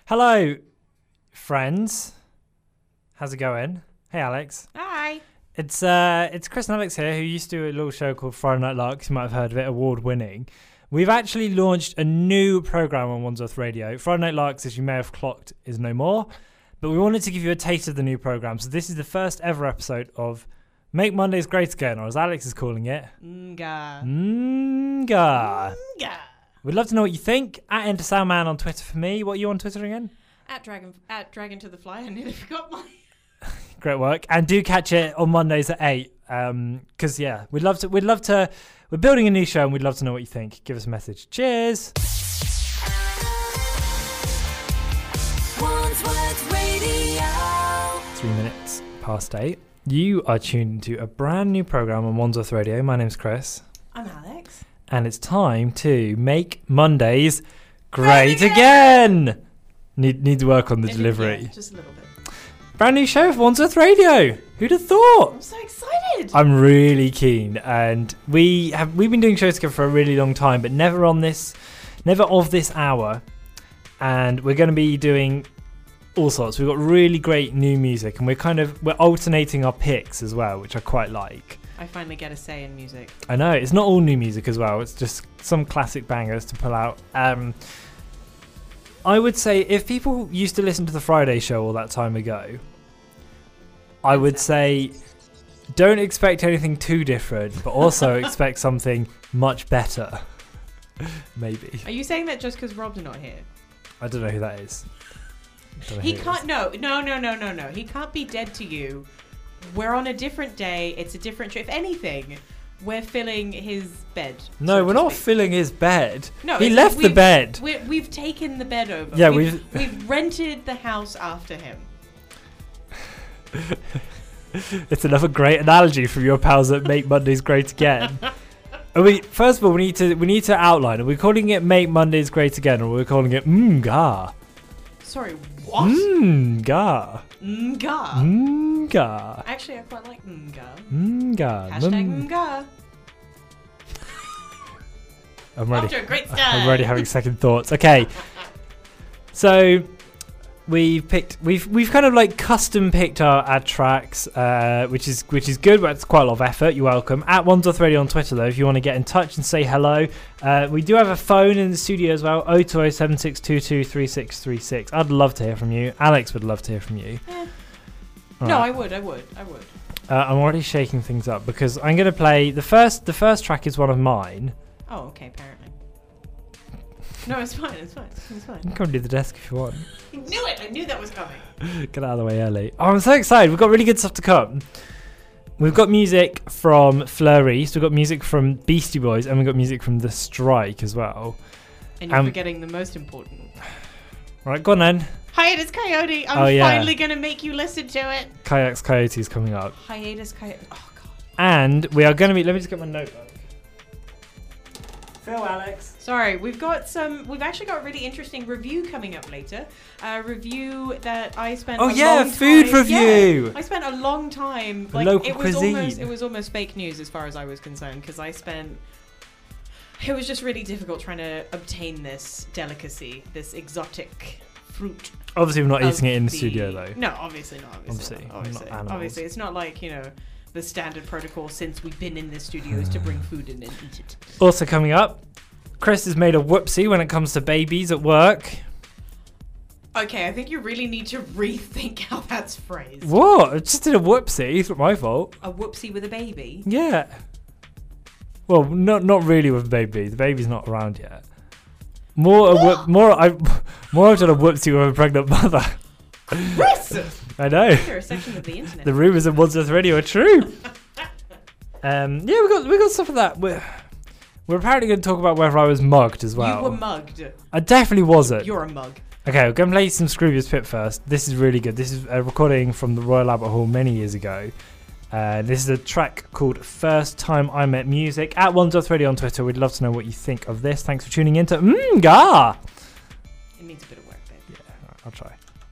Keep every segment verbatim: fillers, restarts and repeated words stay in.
Hello, friends. How's it going? Hey, Alex. Hi. It's uh, it's Chris and Alex here, who used to do a little show called Friday Night Larks. You might have heard of it, award-winning. We've actually launched a new program on Wandsworth Radio. Friday Night Larks, as you may have clocked, is no more. But we wanted to give you a taste of the new program. So this is the first ever episode of Make Mondays Great Again, or as Alex is calling it, Nga. Nga. Nga. We'd love to know what you think. At Enter Soundman on Twitter for me. What are you on Twitter again? At Dragon at Dragon to the Fly. I nearly forgot mine. Great work. And do catch it on Mondays at eight. Um, because yeah, we'd love to we'd love to we're building a new show and we'd love to know what you think. Give us a message. Cheers. Wandsworth Radio. Three minutes past eight. You are tuned into a brand new program on Wandsworth Radio. My name's Chris. I'm Alex. And it's time to make Mondays great, great again. again. Need need to work on the If delivery. Yeah, just a little bit. Brand new show for Wandsworth Radio. Who'd have thought? I'm so excited. I'm really keen, and we have we've been doing shows together for a really long time, but never on this, never of this hour. And we're going to be doing all sorts. We've got really great new music, and we're kind of we're alternating our picks as well, which I quite like. I finally get a say in music. I know it's not all new music as well. It's just some classic bangers to pull out. Um, I would say if people used to listen to the Friday show all that time ago, I would say don't expect anything too different, but also expect something much better. Maybe. Are you saying that just because Rob's not here? I don't know who that is. He can't. No, no, no, no, no, no. He can't be dead to you. We're on a different day. It's a different show. If anything, we're filling his bed. No, so we're to not speak. filling his bed. No, he it's left like the we've- bed. we we've taken the bed over. Yeah, we've, we've- we've rented the house after him. It's another great analogy from your pals that Make Mondays Great Again. Are we, first of all, we need to we need to outline. Are we calling it Make Mondays Great Again, or are we calling it Mga? Sorry, what? Mga. Nga. Mga. Actually, I quite like Nga. Mga. Hashtag Nga. I'm ready. Off to a great start. I'm already having second thoughts. Okay, so we've picked, we've we've kind of like custom picked our ad tracks, uh, which is which is good, but it's quite a lot of effort. You're welcome. At Wandsworth Radio on Twitter, though, if you want to get in touch and say hello, uh, we do have a phone in the studio as well. oh two oh seven six two two three six three six. I'd love to hear from you. Alex would love to hear from you. Eh. All No, right. I would, I would, I would. Uh, I'm already shaking things up because I'm going to play the first. The first track is one of mine. Oh, okay, apparently. No, it's fine, it's fine, it's fine. You can come to the desk if you want. I knew it, I knew that was coming. Get out of the way early. Oh, I'm so excited. We've got really good stuff to come. We've got music from Flurry, so we've got music from Beastie Boys, and we've got music from The Strike as well. And you're Um, forgetting the most important. Right, go on then. Hiatus Coyote, I'm Oh, yeah. finally going to make you listen to it. Kayaks Coyotes coming up. Hiatus Coyote, oh god. And we are going to be... Let me just get my notebook. Phil, Alex. Sorry, we've got some, we've actually got a really interesting review coming up later. A review that I spent Oh, a yeah, long food time, review. Yeah, I spent a long time, The like, local it was cuisine. almost, it was almost fake news as far as I was concerned, because I spent, it was just really difficult trying to obtain this delicacy, this exotic fruit. Obviously, we're not of eating it in the the- studio, though. No, obviously not. Obviously, Obviously, not, we're obviously, not animals. obviously, it's not like, you know, the standard protocol since we've been in the studio is to bring food in and eat it. Also coming up, Chris has made a whoopsie when it comes to babies at work. Okay, I think you really need to rethink how that's phrased. What? I just did a whoopsie. It's not my fault. A whoopsie with a baby? Yeah. Well, not not really with the baby. The baby's not around yet. More a whoop, more I more I've done a whoopsie with a pregnant mother. Chris! I know. There are sections of the internet. The rumours of Wandsworth Radio are true. um, yeah, we got we got stuff of that. We're, we're apparently going to talk about whether I was mugged as well. You were mugged. I definitely wasn't. You're a mug. Okay, we're going to play some Scroobius Pip first. This is really good. This is a recording from the Royal Albert Hall many years ago. Uh, this is a track called First Time I Met Music. At Wandsworth Radio on Twitter, we'd love to know what you think of this. Thanks for tuning in to Mga. It needs a bit of work, babe. Yeah, all right, I'll try.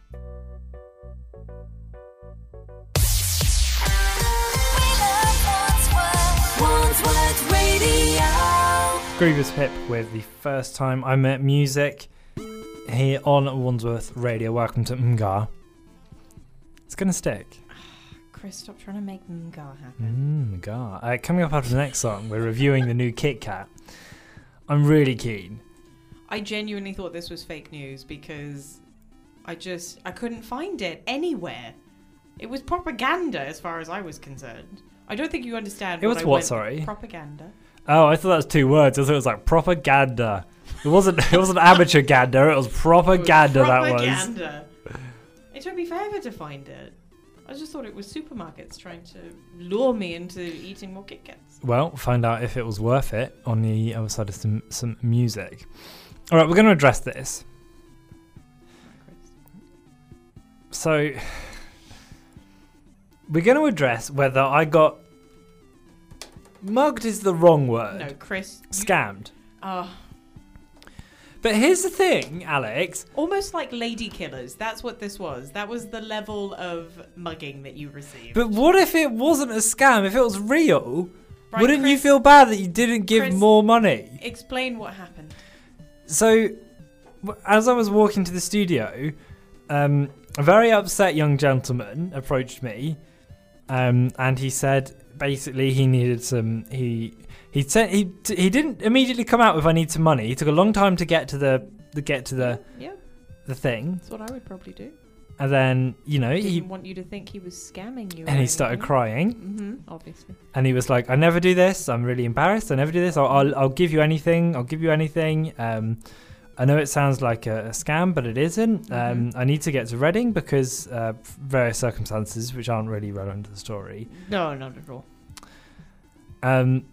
Wandsworth Radio. Scroobius Pip with the First Time I Met Music. here on Wandsworth Radio. Welcome to Mga. It's going to stick. Chris, stop trying to make Mga happen. Mm, Mga. Uh, coming up after the next song, we're reviewing the new Kit Kat. I'm really keen. I genuinely thought this was fake news because I just, I couldn't find it anywhere. It was propaganda as far as I was concerned. I don't think you understand. It what was I what, went, sorry? Propaganda. Oh, I thought that was two words. I thought it was like propaganda. It wasn't It wasn't amateur gander, it was propaganda, it was that was. Propaganda. It took me forever to find it. I just thought it was supermarkets trying to lure me into eating more Kit Kats. Well, find out if it was worth it on the other side of some, some music. All right, we're going to address this. So, we're going to address whether I got mugged is the wrong word. No, Chris. Scammed. Oh. But here's the thing, Alex. Almost like lady killers. That's what this was. That was the level of mugging that you received. But what if it wasn't a scam? If it was real, right, wouldn't Chris, you feel bad that you didn't give Chris, more money? Explain what happened. So, as I was walking to the studio, um, a very upset young gentleman approached me, um, and he said basically he needed some. He he said he he didn't immediately come out with "I need some money." He took a long time to get to the, the get to the yeah. the thing. That's what I would probably do. And then you know he didn't he want you to think he was scamming you. And he started crying. Mm-hmm, obviously. And he was like, "I never do this. I'm really embarrassed. I never do this. I'll I'll, I'll give you anything. I'll give you anything." Um, I know it sounds like a, a scam, but it isn't. Um, mm-hmm. I need to get to Reading because uh, various circumstances which aren't really relevant to the story. No, not at all. Um,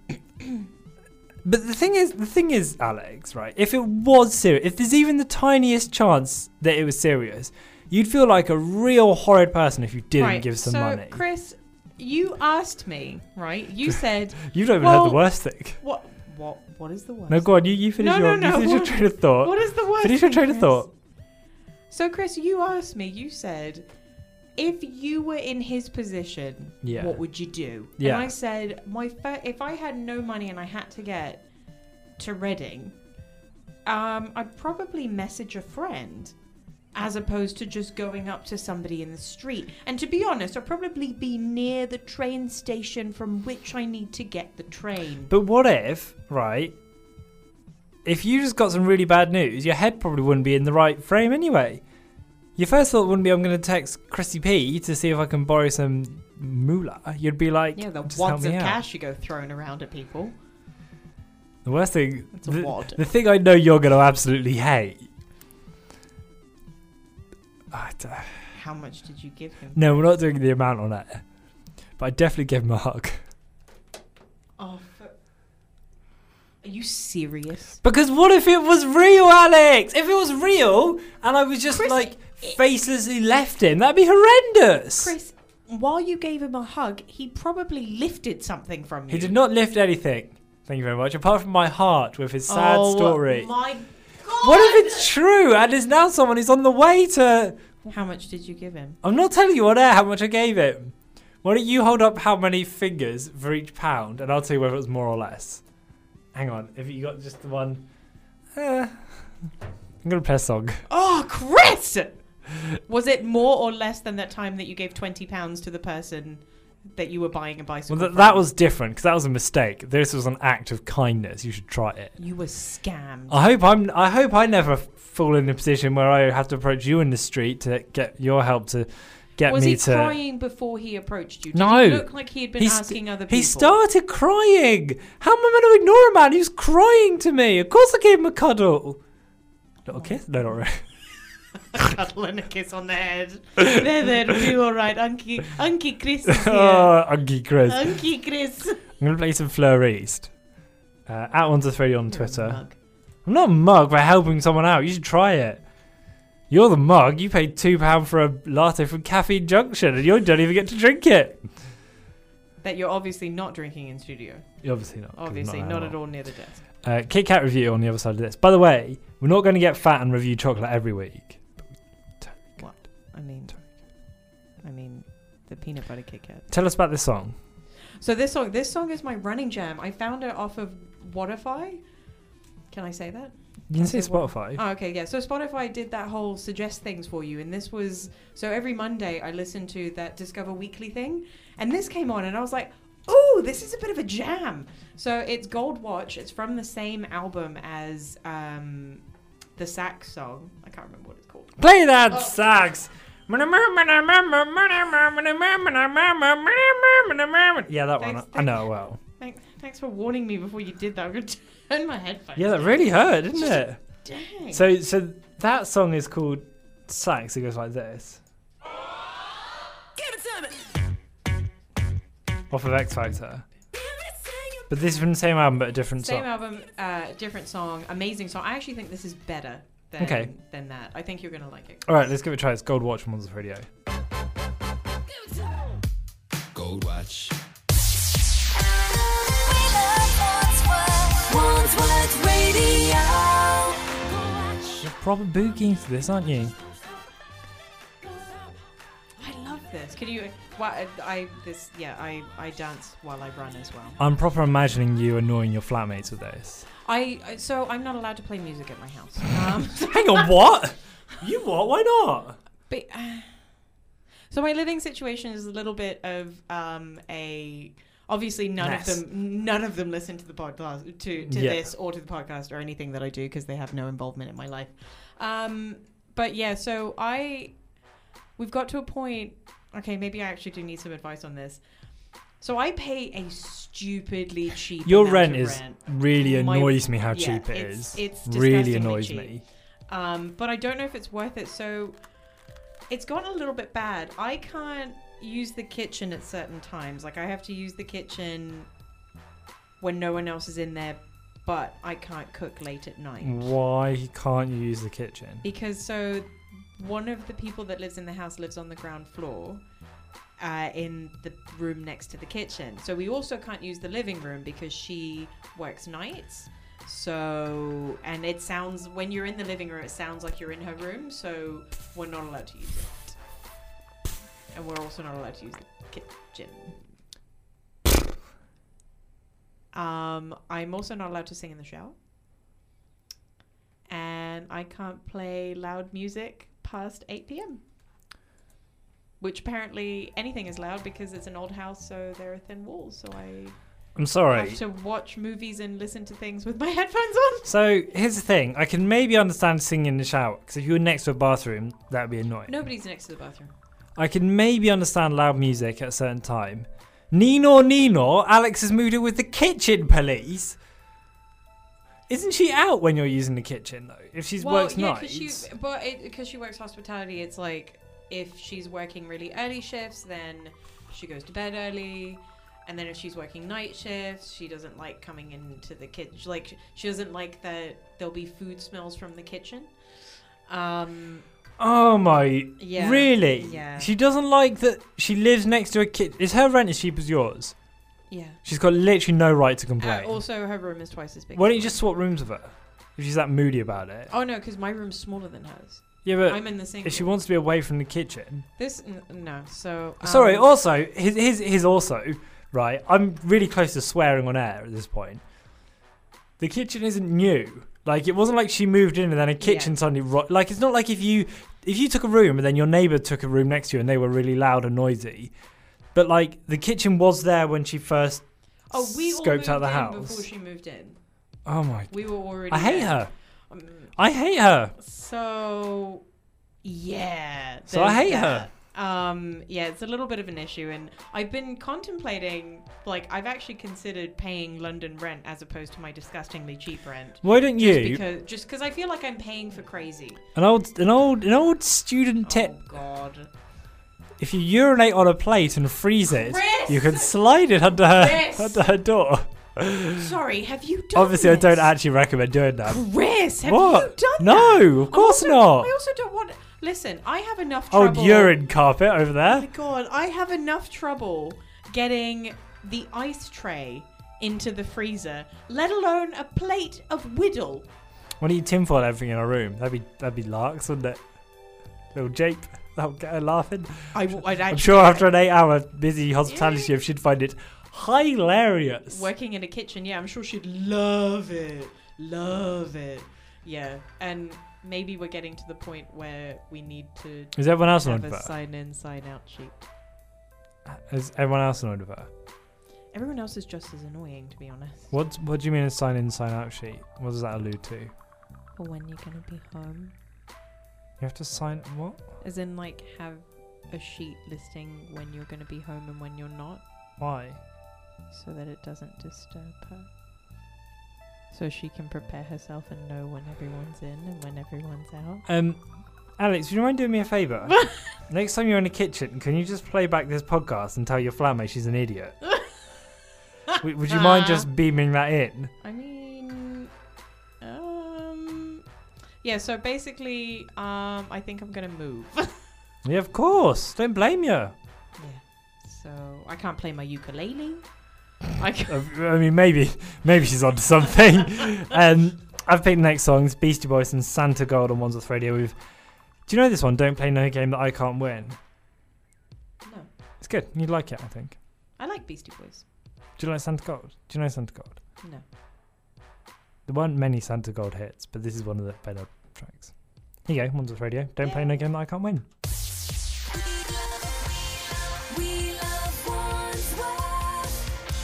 but the thing is, the thing is, Alex, right? If it was serious, if there's even the tiniest chance that it was serious, you'd feel like a real horrid person if you didn't right, give some so, money. Chris, you asked me, right? You said you've not even well, heard the worst thing. What? What? What is the worst? No, go on. You, you finish no, your, no, no. you finish your train of thought. What is the worst? Finish your train thing, of thought. So, Chris, you asked me. You said, if you were in his position, yeah. what would you do? Yeah. And I said, my fir- if I had no money and I had to get to Reading, um, I'd probably message a friend, as opposed to just going up to somebody in the street. And to be honest, I'd probably be near the train station from which I need to get the train. But what if, right, if you just got some really bad news, your head probably wouldn't be in the right frame anyway. Your first thought wouldn't be, I'm going to text Chrissy P to see if I can borrow some moolah. You'd be like, yeah, the just wads of out. cash you go throwing around at people. The worst thing, it's a the, wad. the thing I know you're going to absolutely hate. How much did you give him? No, we're not doing the amount on it. But I definitely gave him a hug. Oh, for... Are you serious? Because what if it was real, Alex? If it was real and I was just Chris, like it... facelessly left him, that'd be horrendous. Chris, while you gave him a hug, he probably lifted something from you. He did not lift anything. Thank you very much. Apart from my heart with his sad oh, story. My God. What if it's true and is now someone who's on the way to... How much did you give him? I'm not telling you on air how much I gave him. Why don't you hold up how many fingers for each pound and I'll tell you whether it was more or less. Hang on. If you got just the one... Uh, I'm going to play a song. Oh, Chris! Was it more or less than that time that you gave twenty pounds to the person that you were buying a bicycle Well, th- from? that was different because that was a mistake. This was an act of kindness. You should try it. You were scammed. I hope I'm. I hope I never fall in a position where I have to approach you in the street to get your help to get was me he to. crying before he approached you? Did No. he look like he had been He st- asking other people? He started crying. How am I meant to ignore a man who's crying to me? Of course I gave him a cuddle. Little kiss? No, not really. A cuddle and a kiss on the head. There, there, it'll be all right. Unky, Unky Chris is here. Oh, Unky Chris. Unky Chris. I'm going to play some Fleur East. Uh, at Wandsworth Radio on You're Twitter. a mug. I'm not a mug for helping someone out. You should try it. You're the mug. You paid two pounds for a latte from Caffeine Junction and you don't even get to drink it. That you're obviously not drinking in studio. You're obviously not. Obviously not, not at all near the desk. Uh, Kit Kat review on the other side of this. By the way, we're not going to get fat and review chocolate every week. What? I mean, I mean, the peanut butter Kit Kat. Tell us about this song. So this song, this song is my running jam. I found it off of Whatify. Can I say that? You can say Is it what- Spotify. Oh, okay, yeah. So Spotify did that whole suggest things for you, and this was so every Monday I listened to that Discover Weekly thing, and this came on, and I was like, "Oh, this is a bit of a jam." So it's Gold Watch. It's from the same album as um, the sax song. I can't remember what it's called. Play that Oh. sax. Yeah, that one. Thanks, I know it well. Thanks, thanks for warning me before you did that. I'm going to turn my headphones. Yeah, that down. really hurt, didn't it? Dang. So, so that song is called Sax. It goes like this. Off of X Factor. But this is from the same album, but a different Same song. album, uh, different song, amazing song. I actually think this is better than, Okay. than that. I think you're going to like it. All right, let's give it a try. It's Gold Watch from Monsters Radio. Gold Watch. Wandsworth Radio. You're proper boogieing for this, aren't you? I love this. Can you? Well, I, I this yeah. I I dance while I run as well. I'm proper imagining you annoying your flatmates with this. I I- so I'm not allowed to play music at my house. Um, Hang on, what? You what? Why not? but, uh, so my living situation is a little bit of um a. Obviously, none Mess. of them, none of them listen to the podcast, to, to Yeah. this or to the podcast or anything that I do because they have no involvement in my life. Um, but yeah, so I, we've got to a point. Okay, maybe I actually do need some advice on this. So I pay a stupidly cheap. Your amount rent of is rent. really My- annoys me how yeah, cheap it it's- is. it's really disgustingly annoys cheap. me. Um, but I don't know if it's worth it. So it's gotten a little bit bad. I can't use the kitchen at certain times. Like I have to use the kitchen when no one else is in there, but I can't cook late at night. Why can't you use the kitchen? Because so one of the people that lives in the house lives on the ground floor. Uh, in the room next to the kitchen. So we also can't use the living room because she works nights. So, and it sounds, when you're in the living room, it sounds like you're in her room. So we're not allowed to use it. And we're also not allowed to use the kitchen. Um, I'm also not allowed to sing in the shower. And I can't play loud music past eight p.m. Which apparently anything is loud because it's an old house, so there are thin walls. So I I'm sorry. have to watch movies and listen to things with my headphones on. So here's the thing. I can maybe understand singing in the shower because if you were next to a bathroom, that would be annoying. Nobody's next to the bathroom. I can maybe understand loud music at a certain time. Nino, Nino, Alex has moved in with the kitchen police. Isn't she out when you're using the kitchen though? If she well, works yeah, nights. She, but because she works hospitality, it's like if she's working really early shifts, then she goes to bed early. And then if she's working night shifts, she doesn't like coming into the kitchen. Like she doesn't like that there'll be food smells from the kitchen. Um, Oh my! Yeah, Really? yeah. She doesn't like that. She lives next to a kid. Is her rent as cheap as yours? yeah. She's got literally no right to Uh, complain. also, her room is twice as big. Why as don't you mine. just swap rooms with her? If she's that moody about it. Oh no, because my room's smaller than hers. Yeah, but I'm in the same. if she wants to be away from the kitchen. this, n- no. So um, Sorry. Also, his his his also right. I'm really close to swearing on air at this point. The kitchen isn't new. Like it wasn't like she moved in and then a kitchen Yeah. suddenly. Ro- like it's not like if you if you took a room and then your neighbour took a room next to you and they were really loud and noisy. But like the kitchen was there when she first Oh, we all scoped moved out the in house. before she moved in. Oh my! We were already. I hate there. her. Um, I hate her. so yeah. So I there's hate that. Um, yeah, it's a little bit of an issue, and I've been contemplating, like, I've actually considered paying London rent as opposed to my disgustingly cheap rent. Why don't Just you? because, just because I feel like I'm paying for crazy. An old, an old, an old student tip. Oh God. If you urinate on a plate and freeze it, Chris! you can slide it under her Chris! under her door. Sorry, have you done Obviously, I this? don't actually recommend doing that. Chris, have What? you done No, that? of course I also, not. I also don't want. Listen, I have enough Old trouble. urine carpet over Oh there. my God, I have enough trouble getting the ice tray into the freezer, let alone a plate of Whittle. Why don't you tinfoil everything in our room? That'd be that'd be larks, wouldn't it? Little jape. That'll get her laughing. I, w- I'd I'm actually sure after an eight-hour busy hospitality Yeah. shift, she'd find it hilarious. working in a kitchen. Yeah, I'm sure she'd love it, love it. Yeah, and maybe we're getting to the point where we need to Is everyone else have annoyed a with her? sign in, sign out sheet. Is everyone else annoyed with her? Everyone else is just as annoying, to be honest. What What do you mean a sign in, sign out sheet? What does that allude to? You For when you're gonna be home, have to sign what? as in like have a sheet listing when you're gonna be home and when you're not, Why? so that it doesn't disturb her. So she can prepare herself and know when everyone's in and when everyone's out. Um, Alex, would you mind doing me a favour? Next time you're in the kitchen, can you just play back this podcast and tell your flatmate she's an idiot? W- would you mind just beaming that in? I mean, um, yeah. So basically, um, I think I'm gonna move. Yeah, of course. Don't blame you. Yeah. So I can't play my ukulele. I can Uh, I mean, maybe, maybe she's onto something. um, I've picked the next songs: Beastie Boys and Santa Gold on Wandsworth Radio. With, do you know this one? Don't play no game that I can't win. No. It's good. You'd like it, I think. I like Beastie Boys. Do you like Santa Gold? Do you know Santa Gold? No. There weren't many Santa Gold hits, but this is one of the better tracks. Here you go, Wandsworth Radio. Don't play no game that I can't win. We love Wandsworth.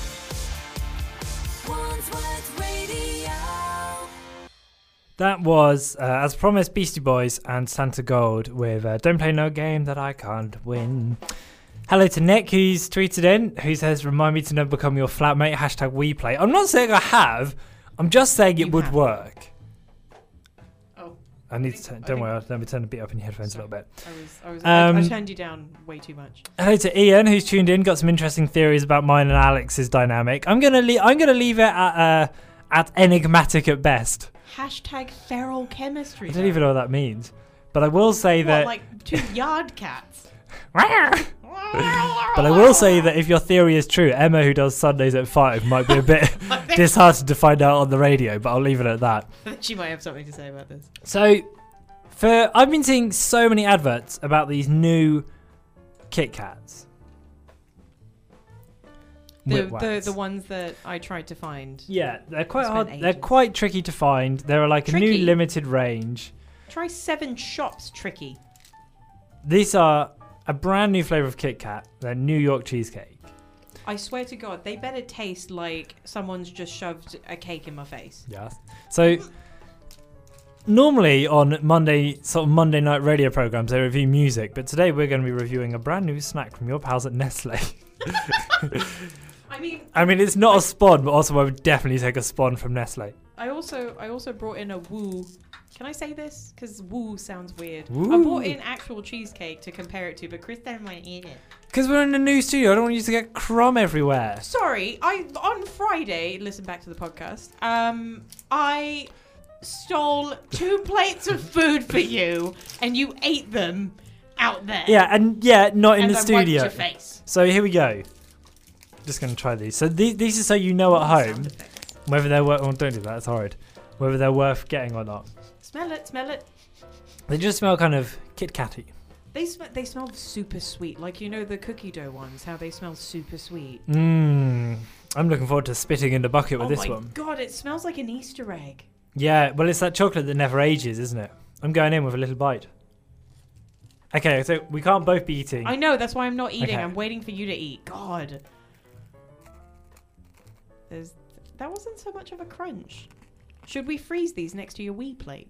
Wandsworth Radio. That was, uh, as promised, Beastie Boys and Santa Gold with uh, Don't Play No Game That I Can't Win. Hello to Nick, who's tweeted in, who says, remind me to never become your flatmate, hashtag we play. I'm not saying I have, I'm just saying it You would have. work. Oh, I need think- to, turn, I don't think- worry, let me turn the beat up in your headphones Sorry. a little bit. I was, I was, Um, I, I turned you down way too much. Hello to Ian, who's tuned in, got some interesting theories about mine and Alex's dynamic. I'm gonna, le- I'm gonna leave it at, uh, at enigmatic at best. Hashtag feral chemistry. I don't even know what that means. But I will say What, that... like two yard cats? But I will say that if your theory is true, Emma, who does Sundays at five, might be a bit disheartened to find out on the radio, but I'll leave it at that. She might have something to say about this. So, for I've been seeing so many adverts about these new Kit Kats. The, Whip the Wax. the ones that I tried to find. Yeah, they're quite Spent hard. They're ages. quite tricky to find. They're like a Tricky? new limited range. Try Seven Shops Tricky. These are a brand new flavor of Kit Kat. They're New York cheesecake. I swear to God, they better taste like someone's just shoved a cake in my face. Yes. So normally on Monday sort of Monday night radio programs they review music, but today we're going to be reviewing a brand new snack from your pals at Nestle. I mean, I mean it's not a spawn, but also I would definitely take a spawn from Nestle. I also I also brought in a woo. Can I say this? Because woo sounds weird. I Woo. brought in actual cheesecake to compare it to, but Chris doesn't want to eat it. Because we're in a new studio, I don't want you to get crumb everywhere. Sorry, I on Friday, listen back to the podcast. Um, I stole two plates of food for you, and you ate them out there. Yeah, and yeah, not in and the I studio. wiped your face. So here we go. Just going to try these. So these, these are so you know at home Sound effects. whether they're worth. Oh, don't do that. It's horrid. Whether they're worth getting or not. Smell it, smell it. They just smell kind of Kit Katty. They sm- they smell super sweet, like you know the cookie dough ones. How they smell super sweet. Mmm. I'm looking forward to spitting in the bucket with oh this my one. god, it smells like an Easter egg. Yeah, well, it's that chocolate that never ages, isn't it? I'm going in with a little bite. Okay, so we can't both be eating. I know, that's why I'm not eating. Okay. I'm waiting for you to eat. God. There's that wasn't so much of a crunch. Should we freeze these next to your wee plate?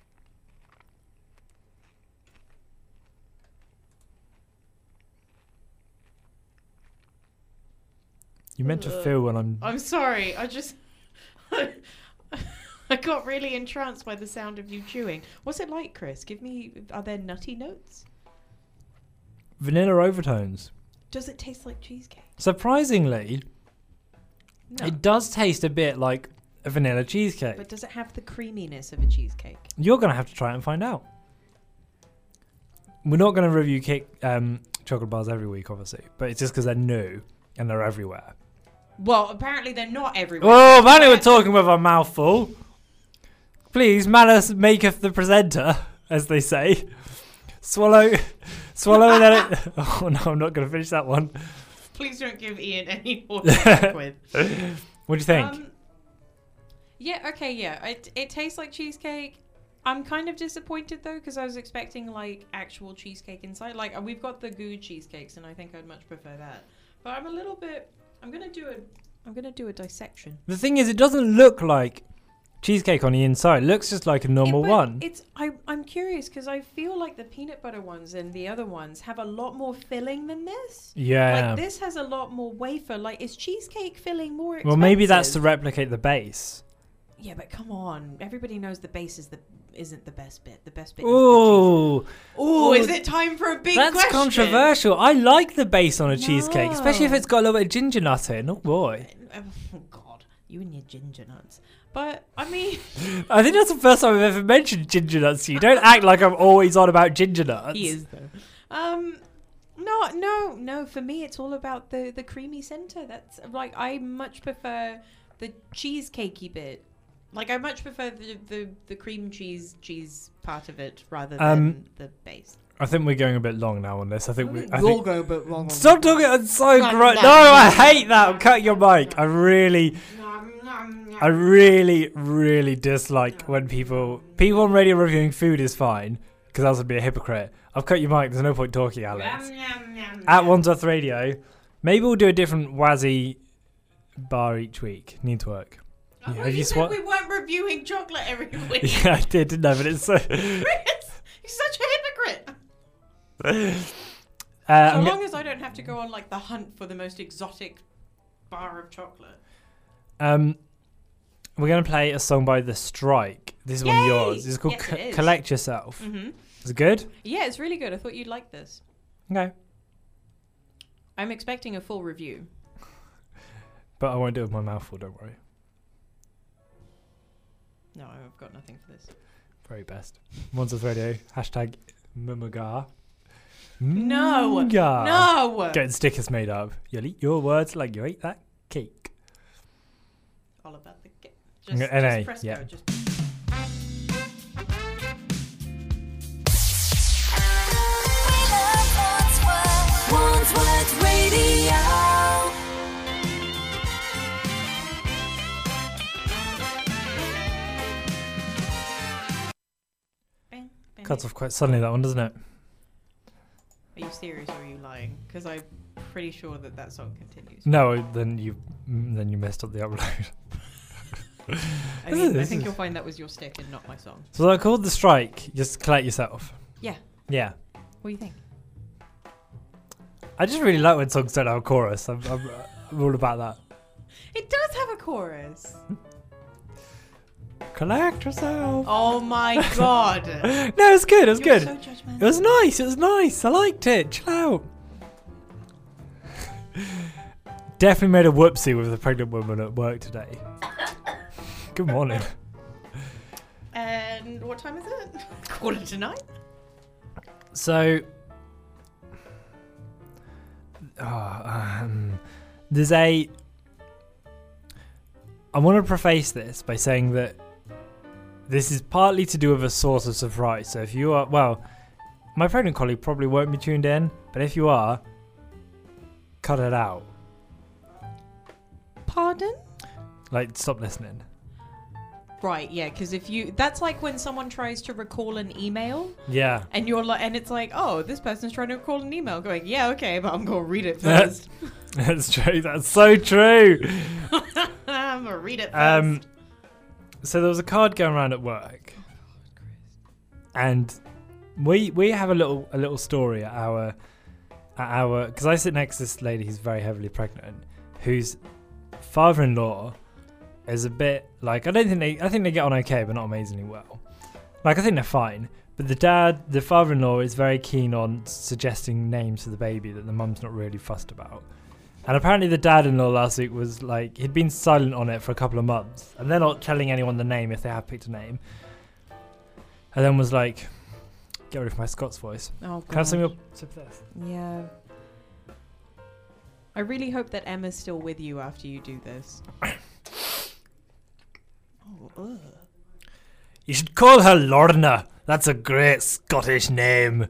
You meant to Ugh. feel when I'm. I'm sorry. I just I got really entranced by the sound of you chewing. What's it like, Chris? Give me are there nutty notes? Vanilla overtones. Does it taste like cheesecake? Surprisingly, No. it does taste a bit like a vanilla cheesecake. But does it have the creaminess of a cheesecake? You're going to have to try it and find out. We're not going to review cake, um, chocolate bars every week, obviously, but it's just because they're new and they're everywhere. Well, apparently they're not everywhere. Oh, apparently we're talking with our mouth full. Please, manners maketh the presenter, as they say. Swallow, swallow and let it... Oh, no, I'm not going to finish that one. Please don't give Ian any more to work with. What do you think? Um, Yeah, okay, yeah. It, it tastes like cheesecake. I'm kind of disappointed though because I was expecting like actual cheesecake inside. Like uh, we've got the goo cheesecakes, and I think I'd much prefer that. But I'm a little bit. I'm gonna do a. I'm gonna do a dissection. The thing is, it doesn't look like cheesecake on the inside. It looks just like a normal It- but one. It's. I. I'm curious because I feel like the peanut butter ones and the other ones have a lot more filling than this. Yeah. Like this has a lot more wafer. Like is cheesecake filling more expensive? Well, maybe that's to replicate the base. Yeah, but come on. Everybody knows the base is the isn't the best bit. The best bit. Ooh, is the cheesecake. Ooh, is it time for a big that's question? controversial. I like the base on a cheesecake, especially if No. it's got a little bit of ginger nut in. Oh boy. Oh God, you and your ginger nuts. But I mean, I think that's the first time I've ever mentioned ginger nuts to you. Don't act like I'm always on about ginger nuts. he is though. Um, no, no, no. For me, it's all about the the creamy center. That's like I much prefer the cheesecakey bit. Like I much prefer the the, the cream cheese cheese part of it rather than Um, the base. I think we're going a bit long now on this. I think we. I You'll think, go a bit wrong. stop talking. It's so Nom, gross. nom, No, I nom, hate that. Cut your mic. I really, I really, really dislike when people people on radio reviewing food is fine because else would be a hypocrite. I've cut your mic. There's no point talking, Alex. At Wandsworth Radio, maybe we'll do a different Wazzy bar each week. Need to work. Oh, Yeah, well, have you you said swat- we weren't reviewing chocolate every week. Yeah, I did, didn't I? But it's so. Chris, you're such a hypocrite. Uh, So I'm long go- as I don't have to go on like the hunt for the most exotic bar of chocolate. um, we're gonna play a song by The Strike. This is one of Yay! yours. It's called Yes, Co- it is. "Collect Yourself." Mm-hmm. Is it good? Yeah, it's really good. I thought you'd like this. Okay, I'm expecting a full review. but I won't do it with my mouth full. Don't worry. No, I've got nothing for this. Very best. Wandsworth Radio. Hashtag Mumuga. No, Mumuga. no. Getting stickers made up. You'll eat your words like you ate that cake. All about the ga- just, N A, just press yeah. go. Just We love Wandsworth. Wandsworth Radio. bang, bang. Cuts off quite suddenly, that one, doesn't it? Are you serious or are you lying? Because I'm pretty sure that that song continues. No, then you mm, then you messed up the upload. I, This mean, is- I this think is- you'll find that was your stick and not my song. So they're called The Strike. Just collect yourself. Yeah. Yeah. What do you think? I just really like when songs don't have a chorus. I'm, I'm, I'm all about that. It does have a chorus. Collect yourself. Oh my god. No, it's good. It was You're good. so judgmental. It was nice. It was nice. I liked it. Chill out. Definitely made a whoopsie with the pregnant woman at work today. Good morning. And what time is it? Quarter to nine? So, oh, um, there's a. I want to preface this by saying that this is partly to do with a source of surprise. So if you are, well, my pregnant colleague probably won't be tuned in, but if you are, cut it out. Pardon? Like, stop listening. Right, yeah, because if you, that's like when someone tries to recall an email, Yeah. and you're like, and it's like, oh, this person's trying to recall an email, going, yeah, okay, but I'm gonna read it first. That's true. That's so true. I'm gonna read it first. Um, so there was a card going around at work, and we we have a little a little story at our at our because I sit next to this lady who's very heavily pregnant, whose father-in-law is a bit like I don't think they I think they get on okay, but not amazingly well. Like I think they're fine, but the dad, the father-in-law, is very keen on suggesting names for the baby that the mum's not really fussed about. And apparently the dad-in-law last week was like, he'd been silent on it for a couple of months. And they're not telling anyone the name if they have picked a name. And then was like, get rid of my Scots voice. oh, God. Can I have some of your sip of this? Yeah. I really hope that Emma's still with you after you do this. oh, ugh. You should call her Lorna. That's a great Scottish name.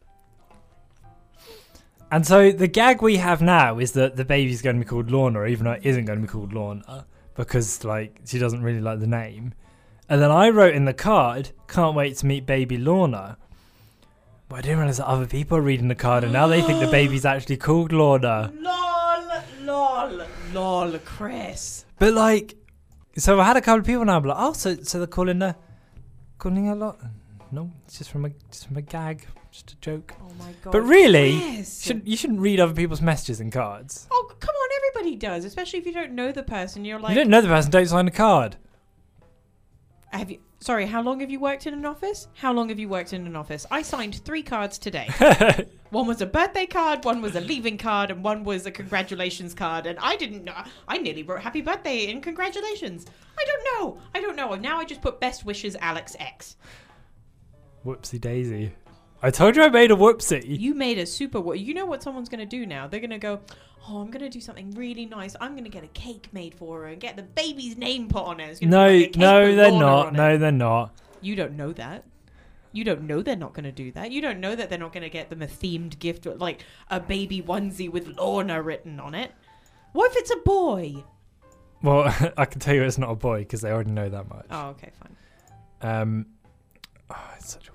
And so the gag we have now is that the baby's going to be called Lorna, even though it isn't going to be called Lorna. because like she doesn't really like the name. And then I wrote in the card, can't wait to meet baby Lorna. But I didn't realize that other people are reading the card and now they think the baby's actually called Lorna. Lol, lol, lol, Chris. But like, so I had a couple of people now be like, oh, so so they're calling her, calling her a lot. No, it's just from a just from a gag, just a joke. Oh my god. But really, Chris. should, you shouldn't read other people's messages in cards. Oh, come on, everybody does, especially if you don't know the person. You're like, you don't know the person, don't sign the card. have you? Sorry, how long have you worked in an office? How long have you worked in an office? I signed three cards today. One was a birthday card, one was a leaving card, and one was a congratulations card. And I didn't know. I nearly wrote happy birthday and congratulations. I don't know. I don't know. Now I just put best wishes, Alex X. Whoopsie daisy. I told you I made a whoopsie. You made a super. wo- You know what someone's going to do now? They're going to go, oh, I'm going to do something really nice. I'm going to get a cake made for her and get the baby's name put on it. It's gonna No, be like a cake no, with they're Lorna not. on it. No, they're not. You don't know that. You don't know they're not going to do that. You don't know that they're not going to get them a themed gift, like a baby onesie with Lorna written on it. What if it's a boy? Well, I can tell you it's not a boy because they already know that much. Oh, okay, fine. Um, oh, it's such a whoopsie.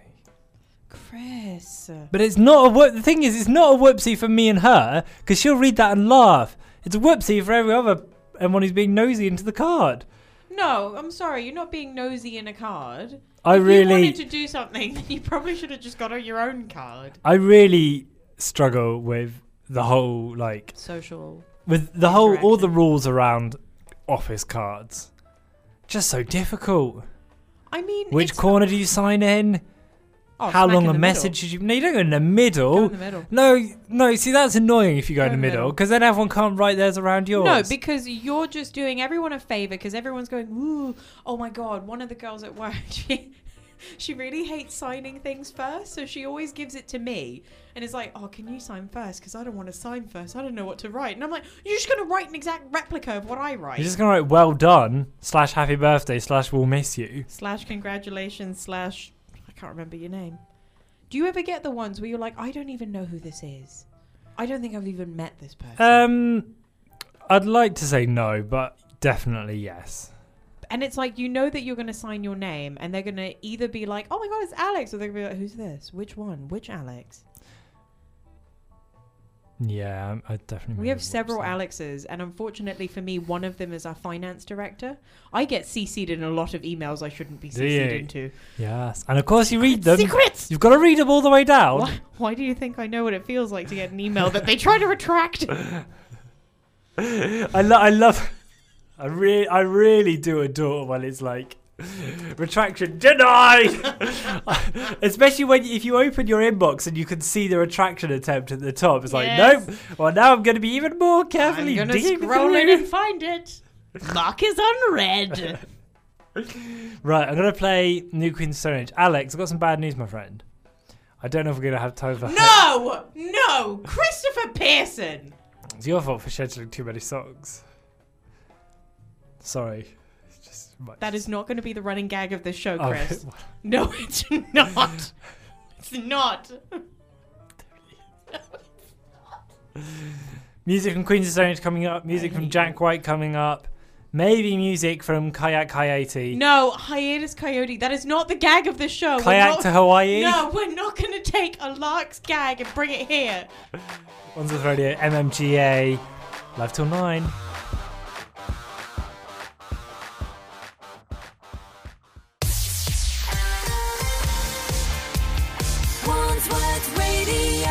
Chris. But it's not a whoop. The thing is, it's not a whoopsie for me and her because she'll read that and laugh. It's a whoopsie for every other anyone who's being nosy into the card. No, I'm sorry. You're not being nosy in a card. I if really you wanted to do something, then you probably should have just got her your own card. I really struggle with the whole like Social. with the whole all the interaction. rules around office cards. Just so difficult. I mean, Which it's corner do you sign in? not- oh, How smack long in a the message should you? No, you don't go in the middle. middle. Go in the middle. No, no. See, that's annoying if you go, Go in the in the middle middle. because then everyone can't write theirs around yours. No, because you're just doing everyone a favor because everyone's going, ooh, oh my God, one of the girls at work, she, she really hates signing things first. So she always gives it to me. And it's like, oh, can you sign first? Because I don't want to sign first. I don't know what to write. And I'm like, you're just going to write an exact replica of what I write. You're just gonna write "well done" slash "happy birthday" slash "we'll miss you." Slash congratulations slash, I can't remember your name. Do you ever get the ones where you're like, I don't even know who this is? I don't think I've even met this person. Um, I'd like to say no, but definitely yes. And it's like, you know that you're going to sign your name and they're going to either be like, oh my God, it's Alex. Or they're going to be like, who's this? Which one? Which Alex? Yeah, I definitely. We have remember several what's Alexes. And unfortunately for me, one of them is our finance director. I get C C'd in a lot of emails I shouldn't be Do C C'd you? into. that. Yes, and of course you read them. Secrets! You've got to read them all the way down. Why, why do you think I know what it feels like to get an email that they try to retract? I, lo- I love. I really, I really do adore when it's like retraction denied. Especially when if you open your inbox and you can see the retraction attempt at the top. It's like, Yes. nope. Well, now I'm going to be even more carefully I'm going to digging scroll through. in and find it. Mark is unread. Right, I'm going to play New Queen of Stone Age. Alex, I've got some bad news, my friend. I don't know if we're going to have time for... No! No! Christopher Pearson! It's your fault for scheduling too many songs. Sorry. It's just much. That is not going to be the running gag of this show, Oh, Chris. No, it's not. It's not. Music from Queens of Stone Age coming up. Music I from hate Jack you. White coming up. Maybe music from Kayak Coyote. No, hiatus coyote. That is not the gag of this show. We're Kayak not- to Hawaii. No, we're not going to take a Lark's gag and bring it here. Wandsworth Radio, M M G A. Live till nine. Wandsworth Radio.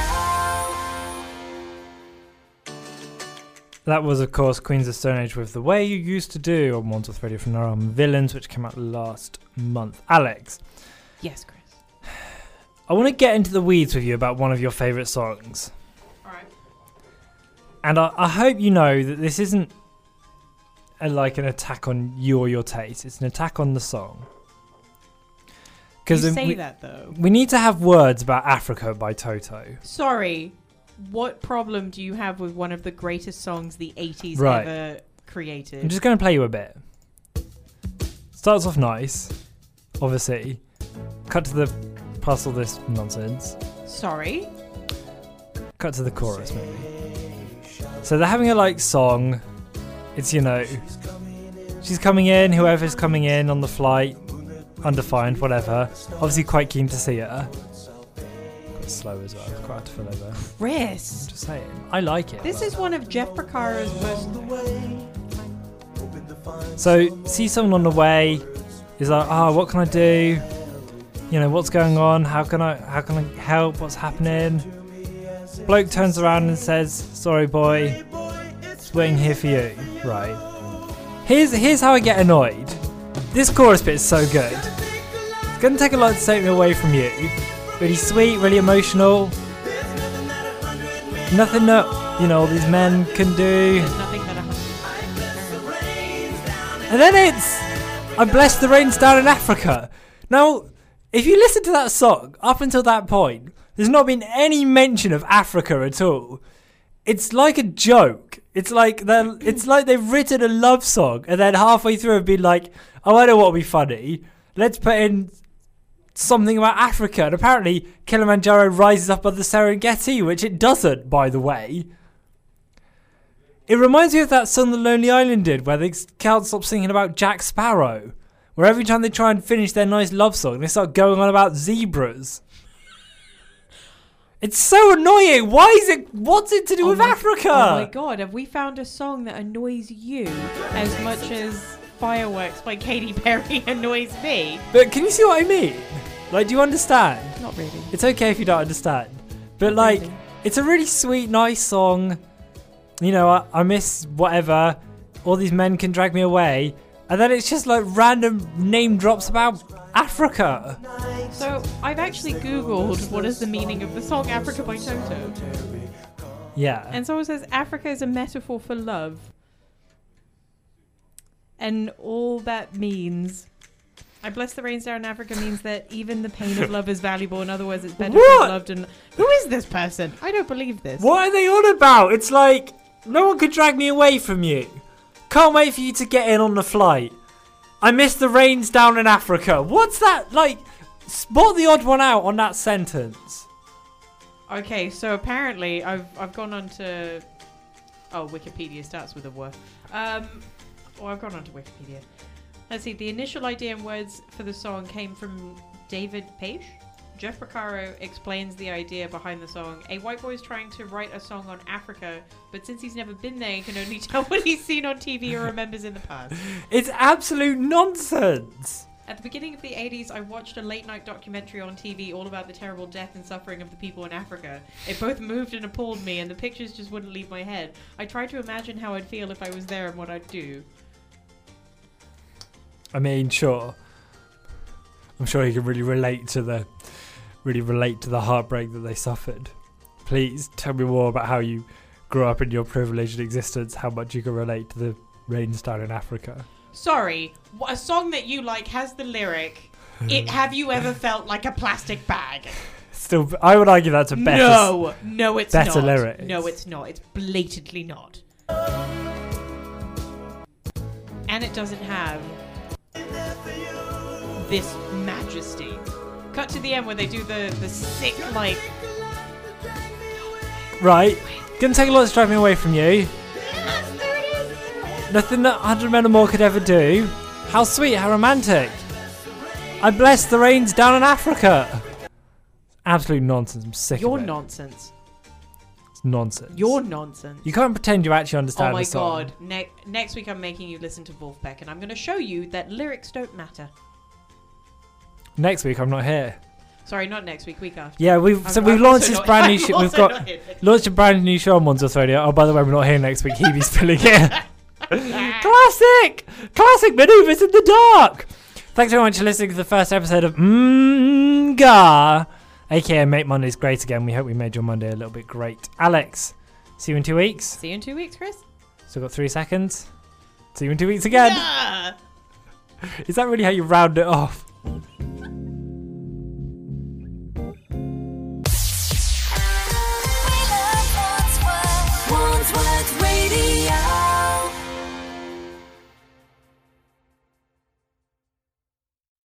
That was, of course, Queens of Stone Age with The Way You Used to Do on Wandsworth Radio from their album Villains, which came out last month. Alex, Yes, Chris. I want to get into the weeds with you about one of your favourite songs. All right. And I, I hope you know that this isn't a, like an attack on you or your taste. It's an attack on the song. You Because say we, that, though. we need to have words about Africa by Toto. Sorry. What problem do you have with one of the greatest songs the eighties Right. ever created? I'm just going to play you a bit. Starts off nice, obviously. Cut to the past all this nonsense. Sorry. Cut to the chorus, maybe. So they're having a like song. It's, you know, she's coming in, whoever's coming in on the flight, undefined, whatever. Obviously quite keen to see her. Quite slow as well, it's quite hard to fill over. Chris, Just saying, I like it. this but- is one of Jeff Porcaro's most. So, see someone on the way, is like, oh, what can I do? You know, what's going on? How can I how can I help? What's happening? Bloke turns around and says, sorry boy, just waiting here for you. Right. Here's here's how I get annoyed. This chorus bit is so good. It's gonna take a lot to take me away from you. Really sweet, really emotional. Nothing that, you know, all these men can do. There's nothing that a hundred. And then it's I bless the rains down in Africa. Now, if you listen to that song up until that point, there's not been any mention of Africa at all. It's like a joke. It's like they're it's like they've written a love song and then halfway through have been like, oh, I know what will be funny. Let's put in something about Africa. And apparently Kilimanjaro rises up above the Serengeti, which it doesn't, by the way. It reminds me of that song The Lonely Island did, where they can't stop singing about Jack Sparrow. Where every time they try and finish their nice love song, they start going on about zebras. It's so annoying. Why is it? What's it to do Oh with my- Africa? Oh my god, have we found a song that annoys you as much as Fireworks by Katy Perry annoys me? But can you see what I mean? Like, do you understand? Not really. It's okay if you don't understand. But like, really. it's a really sweet, nice song. You know, I, I miss whatever. All these men can drag me away. And then it's just like random name drops about Africa. So, I've actually Googled what is the meaning of the song Africa by Toto. Yeah. And someone says Africa is a metaphor for love. And all that means, I bless the rains down in Africa means that even the pain of love is valuable. In other words, it's better to What? be loved. And who is this person? I don't believe this. What are they on about? It's like, no one could drag me away from you. Can't wait for you to get in on the flight. I miss the rains down in Africa. What's that? Like, spot the odd one out on that sentence. Okay, so apparently I've I've gone on to oh Wikipedia starts with a word. Um, oh I've gone on to Wikipedia. Let's see. The initial idea and words for the song came from David Page. Jeff Porcaro explains the idea behind the song. A white boy is trying to write a song on Africa, but since he's never been there, he can only tell what he's seen on T V or remembers in the past. It's absolute nonsense. At the beginning of the eighties, I watched a late-night documentary on T V all about the terrible death and suffering of the people in Africa. It both moved and appalled me, and the pictures just wouldn't leave my head. I tried to imagine how I'd feel if I was there and what I'd do. I mean, sure. I'm sure you can really relate to the, really relate to the heartbreak that they suffered. Please tell me more about how you grew up in your privileged existence, how much you can relate to the rains down in Africa. Sorry, wh- a song that you like has the lyric, "It have you ever felt like a plastic bag?" Still, I would argue that's a better. No, no, it's better not. lyrics. No, it's not. It's blatantly not. And it doesn't have this majesty. Cut to the end where they do the the sick like. Right, gonna take a lot to drive me away from you. Nothing that one hundred men or more could ever do. How sweet, how romantic. I bless the rains down in Africa. Absolute nonsense. I'm sick You're of it. nonsense. It's nonsense. You're nonsense. You can't pretend you actually Oh understand my the song. god. Ne- next week I'm making you listen to Wolfpack and I'm going to show you that lyrics don't matter. Next week I'm not here. Sorry, not next week, week after. Yeah, we've I'm- so we've I'm launched also this not- brand new I'm show. We've also got not here next launched a brand new show on Monsters Radio. Oh, by the way, we're not here next week. Hebe's filling it. Classic! Classic maneuvers in the dark! Thanks very much for listening to the first episode of Mmm aka Make Mondays Great Again. We hope we made your Monday a little bit great. Alex, see you in two weeks. See you in two weeks, Chris. Still got three seconds. See you in two weeks again. Yeah. Is that really how you round it off?